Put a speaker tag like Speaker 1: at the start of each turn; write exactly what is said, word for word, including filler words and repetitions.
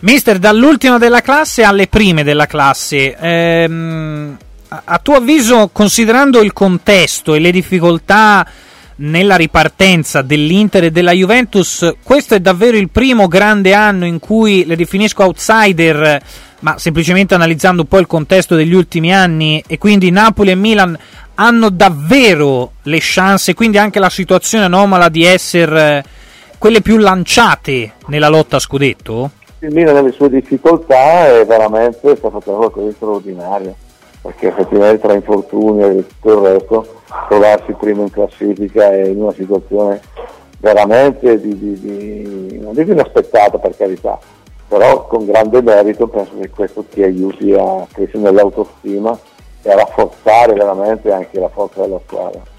Speaker 1: Mister, dall'ultima della classe alle prime della classe, ehm, a, a tuo avviso, considerando il contesto e le difficoltà nella ripartenza dell'Inter e della Juventus, questo è davvero il primo grande anno in cui le definisco outsider, ma semplicemente analizzando un po' il contesto degli ultimi anni, e quindi Napoli e Milan hanno davvero le chance, quindi anche la situazione anomala di essere quelle più lanciate nella lotta a scudetto?
Speaker 2: Il Milan ha le sue difficoltà e veramente sta facendo qualcosa di straordinario, perché effettivamente tra infortuni e tutto il resto trovarsi primo in classifica è in una situazione veramente di, di, di non dico inaspettata, per carità, però con grande merito. Penso che questo ti aiuti a crescere nell'autostima e a rafforzare veramente anche la forza della squadra.